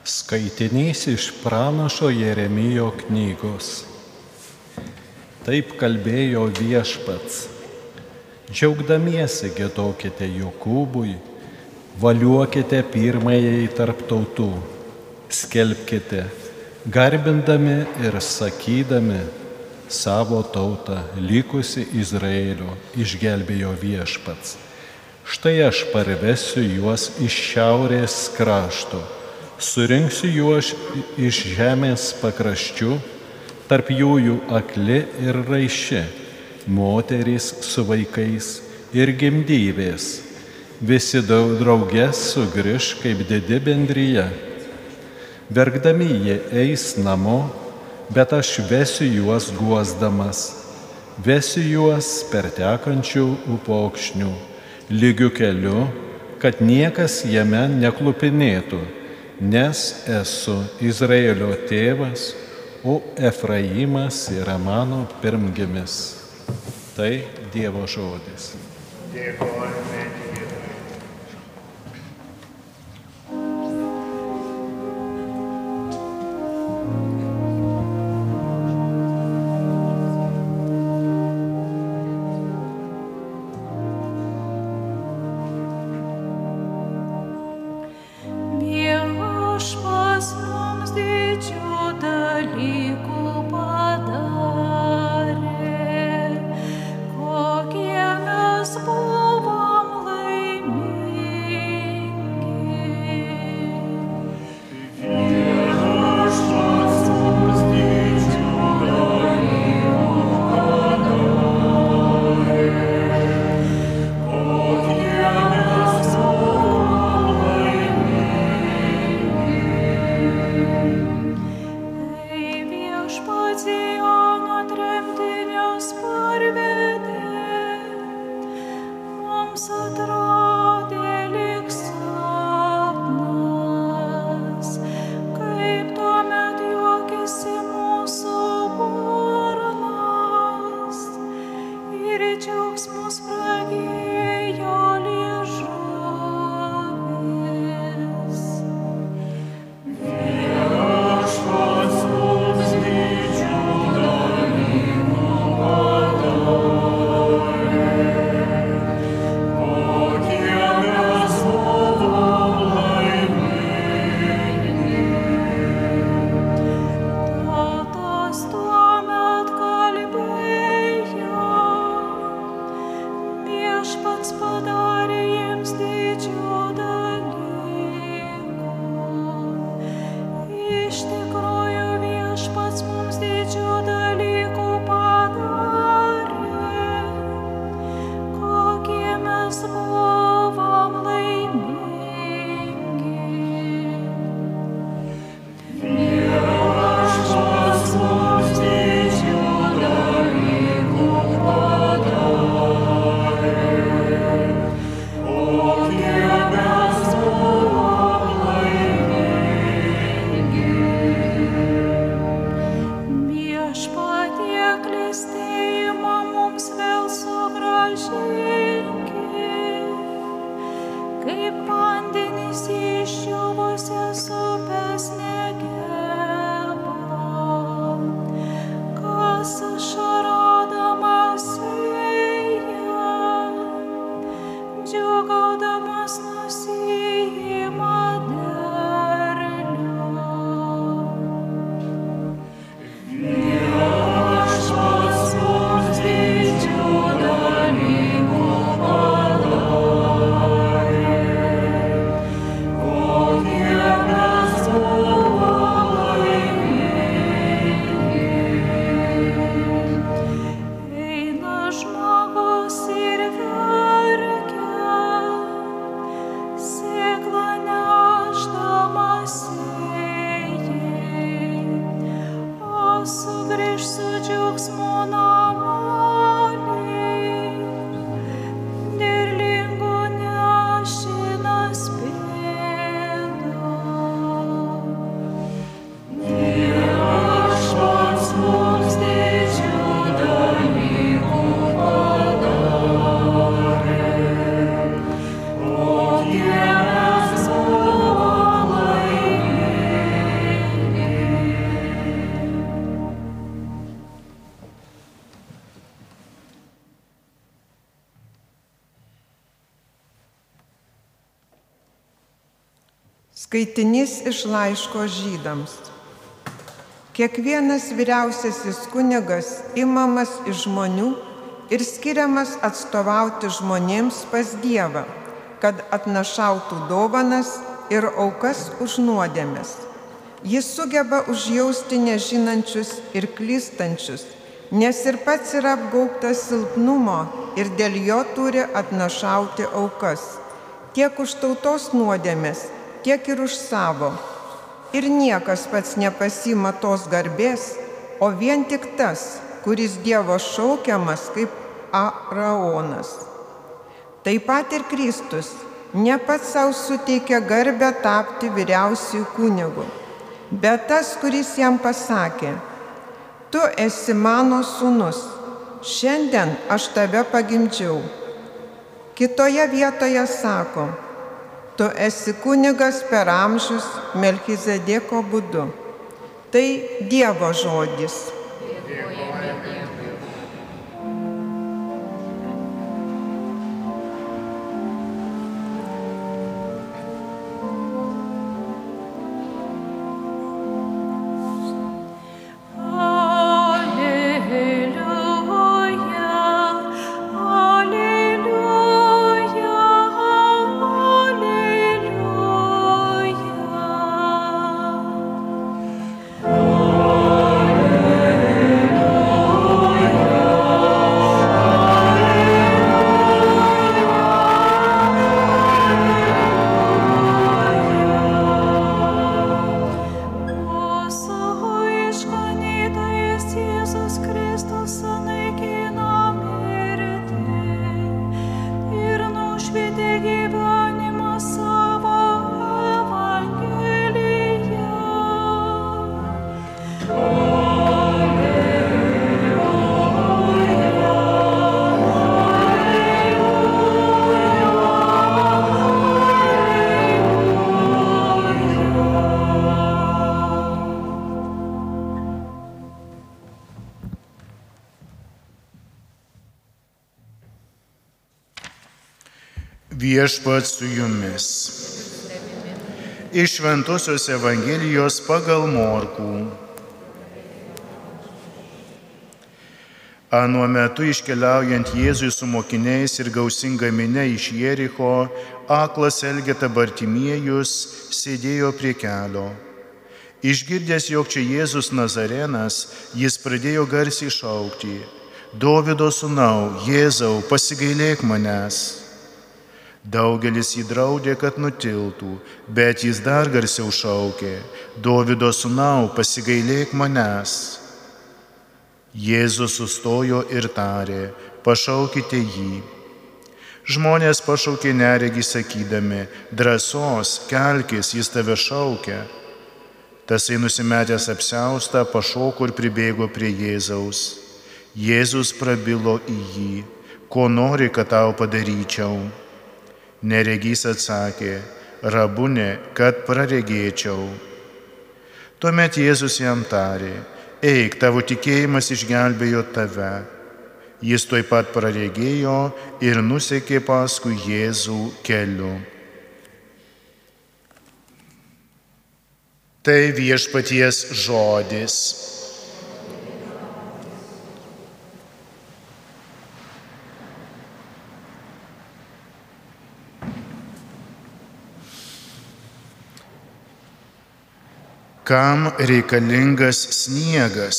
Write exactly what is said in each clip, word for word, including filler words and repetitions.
Skaitinys iš pranašo Jeremijo knygos. Taip kalbėjo Viešpats. Džiaugdamiesi giedokite Jokūbui, valiuokite pirmajai tarp tautų, skelbkite, garbindami ir sakydami, savo tautą likusi Izraelio išgelbėjo Viešpats. Štai aš parvesiu juos iš šiaurės krašto, surinksiu juos iš žemės pakraščių, tarp jų jų akli ir raiši, moterys su vaikais ir gimdyvės. Visi drauge sugrįš kaip didi bendrija. Verkdami jie eis namo, bet aš vesiu juos guosdamas, vesiu juos per tekančių upokšnių, lygiu keliu, kad niekas jame neklupinėtų, nes esu Izraelio tėvas, o Efraimas yra mano pirmgimis. Tai Dievo žodis. Dėkojame Dievui. Kokie mes buvome. Skaitinys iš laiško Žydams. Kiekvienas vyriausiasis kunigas imamas iš žmonių ir skiriamas atstovauti žmonėms pas Dievą, kad atnašautų dovanas ir aukas už nuodėmes. Jis sugeba užjausti nežinančius ir klystančius, nes ir pats yra apgaubtas silpnumo ir dėl jo turi atnašauti aukas, tiek už tautos nuodėmes, tiek ir už savo. Ir niekas pats nepasiima tos garbės, o vien tik tas, kuris Dievo šaukiamas kaip Aaraonas. Taip pat ir Kristus ne pats savo suteikė garbę tapti vyriausiųjų kunigų, bet tas, kuris jam pasakė: tu esi mano sūnus, šiandien aš tave pagimdžiau. Kitoje vietoje sako: tu esi kunigas per amžius Melchizedeko būdu. Tai Dievo žodis. Viešpats su jumis. Iš Šventosios Evangelijos pagal Morkų. Anuo metu iškeliaujant Jėzui su mokiniais ir gausinga minia iš Jericho, aklas Elgeta Bartimiejus sėdėjo prie kelio. Išgirdęs, jog čia Jėzus Nazarenas, jis pradėjo garsiai šaukti: Dovydo sūnau, Jėzau, pasigailėk manęs. Daugelis jį draudė, kad nutiltų, bet jis dar garsiau šaukė: Dovydo sūnau, pasigailėk manęs. Jėzus sustojo ir tarė: pašaukite jį. Žmonės pašaukė neregį sakydami: drąsos, kelkis, jis tave šaukia. Tasai nusimetęs apsiaustą pašoko ir pribėgo prie Jėzaus. Jėzus prabilo į jį: ko nori, kad tau padaryčiau? Neregys atsakė: Rabune, kad praregėčiau. Tuomet Jėzus jam tarė: eik, tavo tikėjimas išgelbėjo tave. Jis tuoj pat praregėjo ir nusekė paskui Jėzų keliu. Tai viešpaties žodis. Kam reikalingas sniegas?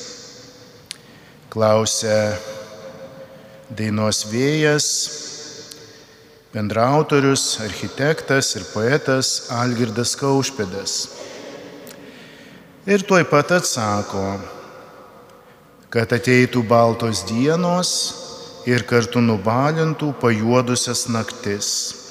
Klausia dainos Vėjas, bendraautorius, architektas ir poetas Algirdas Kaušpėdas. Ir tuoj pat atsako, kad ateitų baltos dienos ir kartu nubalintų pajuodusias naktis.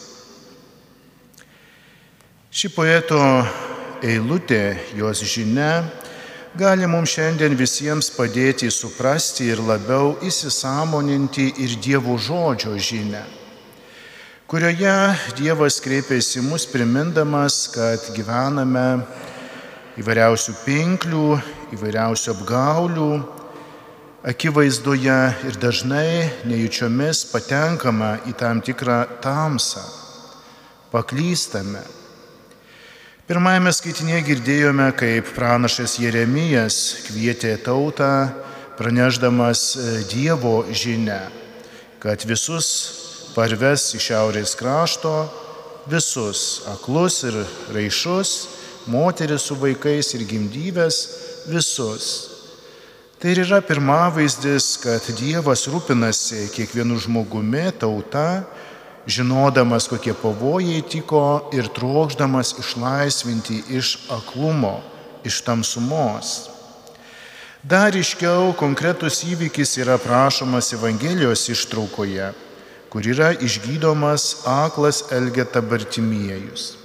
Ši poeto eilutė, jos žinia, gali mums šiandien visiems padėti suprasti ir labiau įsisąmoninti ir Dievo žodžio žinią, kurioje Dievas kreipiasi mus primindamas, kad gyvename įvairiausių pinklių, įvairiausių apgaulių akivaizdoje ir dažnai nejučiomis patenkame į tam tikrą tamsą, paklystame. Pirmajame skaitinėje girdėjome, kaip pranašas Jeremijas kvietė tautą, pranešdamas Dievo žinią, kad visus parves iš šiaurės krašto, visus aklus ir raišus, moteris su vaikais ir gimdyves, visus. Tai ir yra pirmavaizdis, kad Dievas rūpinasi kiekvienu žmogumi, tauta, žinodamas, kokie pavojai tiko ir trokšdamas išlaisvinti iš aklumo, iš tamsumos. Dar ryškiau konkretus įvykis yra aprašomas Evangelijos ištraukoje, kur yra išgydomas aklas Elgeta Bartimiejus.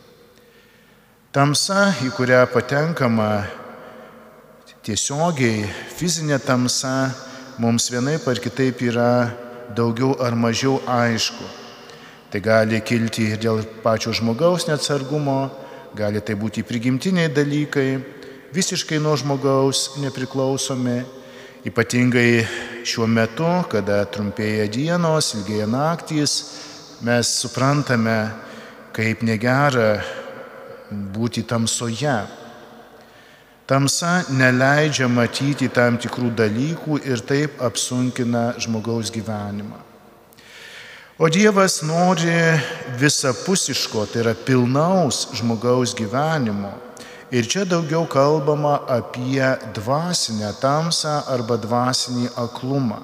Tamsa, į kurią patenkama tiesiogiai, fizinė tamsa, mums vienaip ar kitaip yra daugiau ar mažiau aišku. Tai gali kilti ir dėl pačio žmogaus neatsargumo, gali tai būti prigimtiniai dalykai, visiškai nuo žmogaus nepriklausomi, ypatingai šiuo metu, kada trumpėja dienos, ilgėja naktys, mes suprantame, kaip negera būti tamsoje. Tamsa neleidžia matyti tam tikrų dalykų ir taip apsunkina žmogaus gyvenimą. O Dievas nori visapusiško, tai yra pilnaus žmogaus gyvenimo. Ir čia daugiau kalbama apie dvasinę tamsą arba dvasinį aklumą.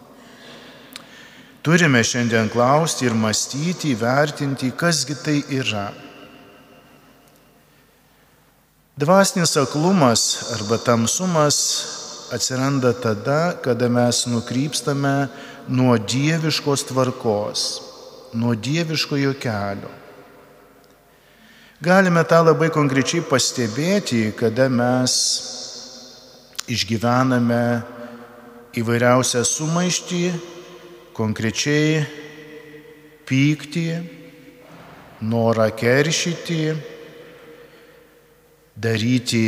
Turime šiandien klausti ir mąstyti, vertinti, kasgi tai yra. Dvasinis aklumas arba tamsumas atsiranda tada, kada mes nukrypstame nuo dieviškos tvarkos, nuo dieviškojo kelio. Galime tą labai konkrečiai pastebėti, kada mes išgyvename įvairiausią sumaištį, konkrečiai pyktį, norą keršyti, daryti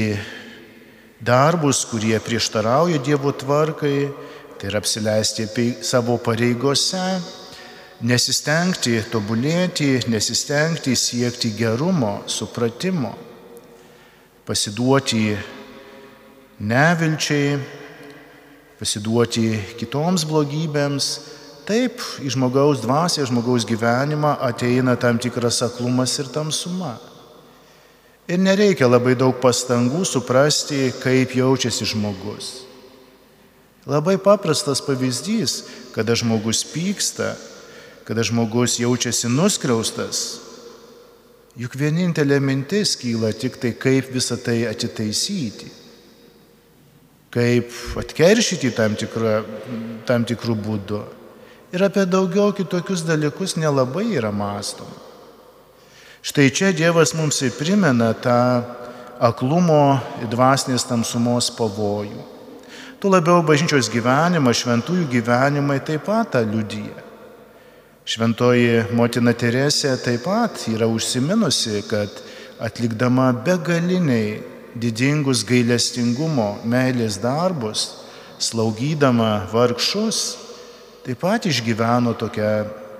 darbus, kurie prieštarauja Dievo tvarkai, tai yra apsileisti savo pareigose, nesistengti tobulėti, nesistengti siekti gerumo, supratimo, pasiduoti nevilčiai, pasiduoti kitoms blogybėms. Taip, į žmogaus dvasią, žmogaus gyvenimą ateina tam tikras aklumas ir tamsuma. Ir nereikia labai daug pastangų suprasti, kaip jaučiasi žmogus. Labai paprastas pavyzdys, kada žmogus pyksta, kada žmogus jaučiasi nuskriaustas, juk vienintelė mintis kyla tik tai, kaip visą tai atitaisyti, kaip atkeršyti tam, tikrą, tam tikrų būdų. Ir apie daugiau kitokius dalykus nelabai yra mąstoma. Štai čia Dievas mums ir primena tą aklumo ir dvasinės tamsumos pavojų. Tuo labiau bažnyčios gyvenimą, šventųjų gyvenimai taip pat tą liudija. Šventoji motina Teresė taip pat yra užsiminusi, kad atlikdama begaliniai didingus gailestingumo, meilės darbus, slaugydama vargšus, taip pat išgyveno tokią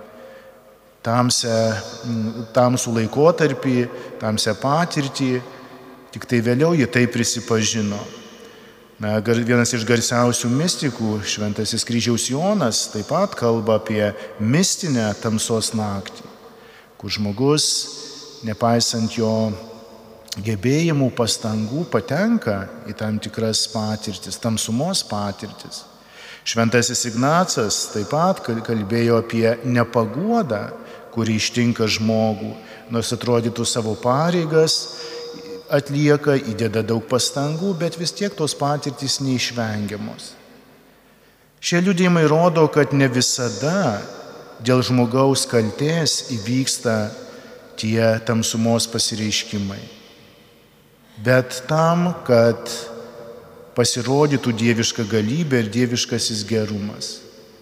tamsią, tamsų laikotarpį, tamsią patirtį, tik tai vėliau ji tai prisipažino. Na, vienas iš garsiausių mistikų, Šventasis Kryžiaus Jonas, taip pat kalba apie mistinę tamsos naktį, kur žmogus, nepaisant jo gebėjimų, pastangų, patenka į tam tikras patirtis, tamsumos patirtis. Šventasis Ignacas taip pat kalbėjo apie nepaguodą, kuri ištinka žmogų, nors atrodytų savo pareigas, atlieka, įdeda daug pastangų, bet vis tiek tos patirtys neišvengiamos. Šie liudijimai rodo, kad ne visada dėl žmogaus kaltės įvyksta tie tamsumos pasireiškimai, bet tam, kad pasirodytų dieviška galybė ir dieviškasis gerumas.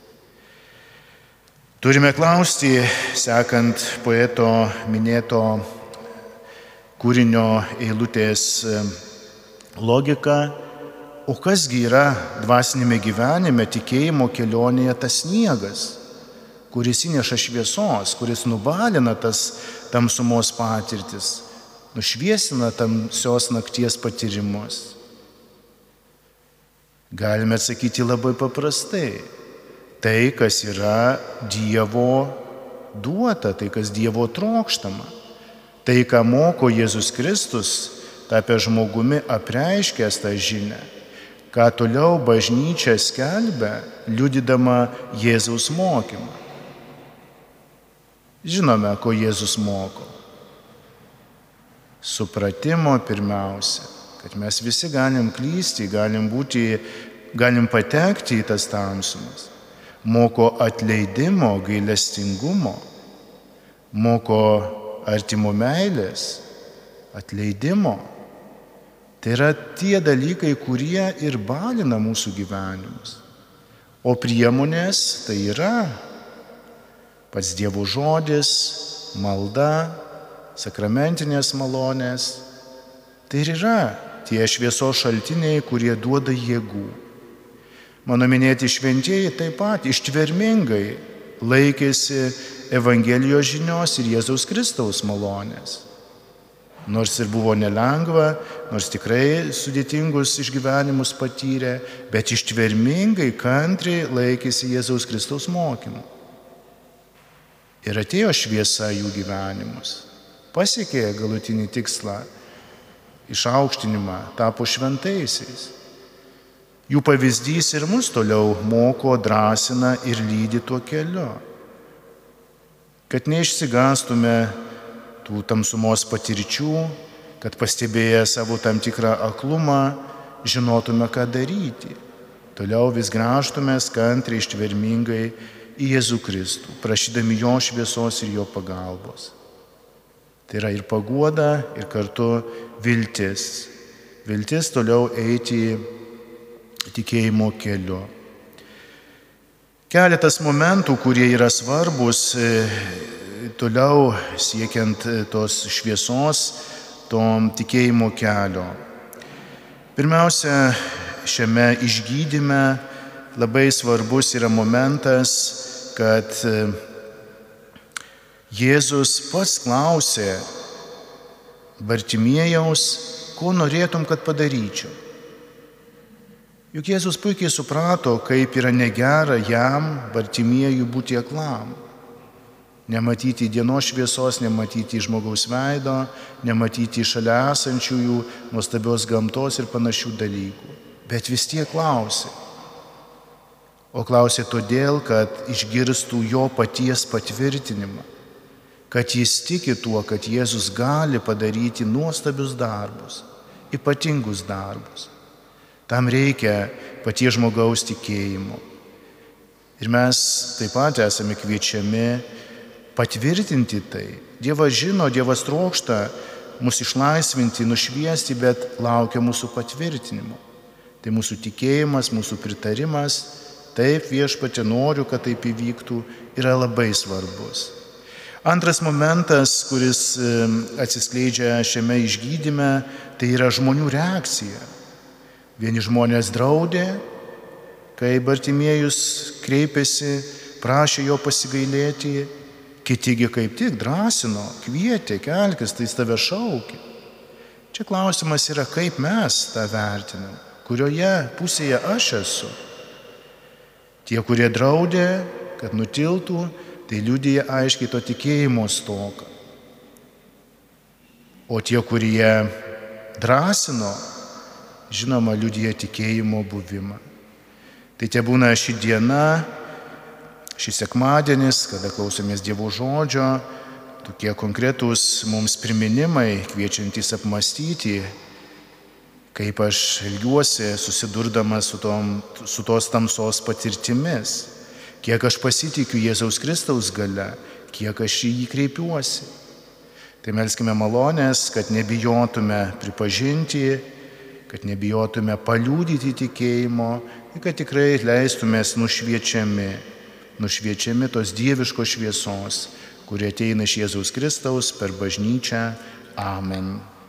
Turime klausti, sekant poeto minėto kūrinio eilutės logika, o kasgi yra dvasinėme gyvenime, tikėjimo kelionėje tas sniegas, kuris įneša šviesos, kuris nubalina tas tamsumos patirtis, nušviesina tamsios nakties patyrimus? Galime atsakyti labai paprastai. Tai, kas yra Dievo duota, tai, kas Dievo trokštama. Tai, ką moko Jėzus Kristus, tapę žmogumi apreiškęs tą žinią, ką toliau bažnyčia skelbia, liudydama Jėzaus mokymą. Žinome, ko Jėzus moko. Supratimo pirmiausia, kad mes visi galim klysti, galim būti, galim patekti į tas tamsumas. Moko atleidimo, gailestingumo, moko artimo meilės, atleidimo. Tai yra tie dalykai, kurie ir balina mūsų gyvenimus. O priemonės tai yra pats Dievo žodis, malda, sakramentinės malonės. Tai ir yra tie šviesos šaltiniai, kurie duoda jėgų. Mano minėti šventieji taip pat ištvermingai laikėsi Evangelijos žinios ir Jėzaus Kristaus malonės. Nors ir buvo nelengva, nors tikrai sudėtingus išgyvenimus patyrė, bet ištvermingai, kantriai laikėsi Jėzaus Kristaus mokymų. Ir atėjo šviesa jų gyvenimus. Pasiekė galutinį tikslą, išaukštinimą, tapo šventaisiais. Jų pavyzdys ir mus toliau moko, drąsina ir lydi tuo keliu. Kad neišsigastume tų tamsumos patirčių, kad pastebėję savo tam tikrą aklumą, žinotume, ką daryti. Toliau vis grąžtumės kantriai, ištvermingai į Jėzų Kristų, prašydami jo šviesos ir jo pagalbos. Tai yra ir paguoda, ir kartu viltis. Viltis toliau eiti tikėjimo keliu. Keletas momentų, kurie yra svarbus toliau siekiant tos šviesos, to tikėjimo kelio. Pirmiausia, šiame išgydyme labai svarbus yra momentas, kad Jėzus pats klausė Bartimiejaus, ko norėtum, kad padaryčiau. Juk Jėzus puikiai suprato, kaip yra negera jam, Bartimiejui, būti aklam. Nematyti dienos šviesos, nematyti žmogaus veido, nematyti šalia esančiųjų nuostabios gamtos ir panašių dalykų. Bet vis tiek klausė. O klausė todėl, kad išgirstų jo paties patvirtinimą, kad jis tiki tuo, kad Jėzus gali padaryti nuostabius darbus, ypatingus darbus. Tam reikia paties žmogaus tikėjimo. Ir mes taip pat esame kviečiami patvirtinti tai. Dievas žino, Dievas trokšta mus išlaisvinti, nušviesti, bet laukia mūsų patvirtinimo. Tai mūsų tikėjimas, mūsų pritarimas, taip Viešpatie noriu, kad taip įvyktų, yra labai svarbus. Antras momentas, kuris atsiskleidžia šiame išgydyme, tai yra žmonių reakcija. Vieni žmonės draudė, kai Bartimiejus kreipėsi, prašė jo pasigailėti, kitigi kaip tik drąsino, kvietė, kelkis, tai jis tave šaukė. Čia klausimas yra, kaip mes tą vertinam, kurioje pusėje aš esu. Tie, kurie draudė, kad nutiltų, tai liudija aiškiai to tikėjimo stoką. O tie, kurie drąsino, žinoma, liudija tikėjimo buvimą. Tai tie būna ši diena, šis sekmadienis, kada klausomės Dievo žodžio, tokie konkretūs mums priminimai, kviečiantys apmastyti, kaip aš elgiuosi susidurdamas su, tom, su tos tamsos patirtimis, kiek aš pasitikiu Jėzaus Kristaus galia, kiek aš į jį kreipiuosi. Tai melskime malonės, kad nebijotume pripažinti, kad nebijotume paliudyti tikėjimo ir kad tikrai leistumės nušviečiami, nušviečiami tos dieviškos šviesos, kurie ateina iš Jėzaus Kristaus per bažnyčią. Amen.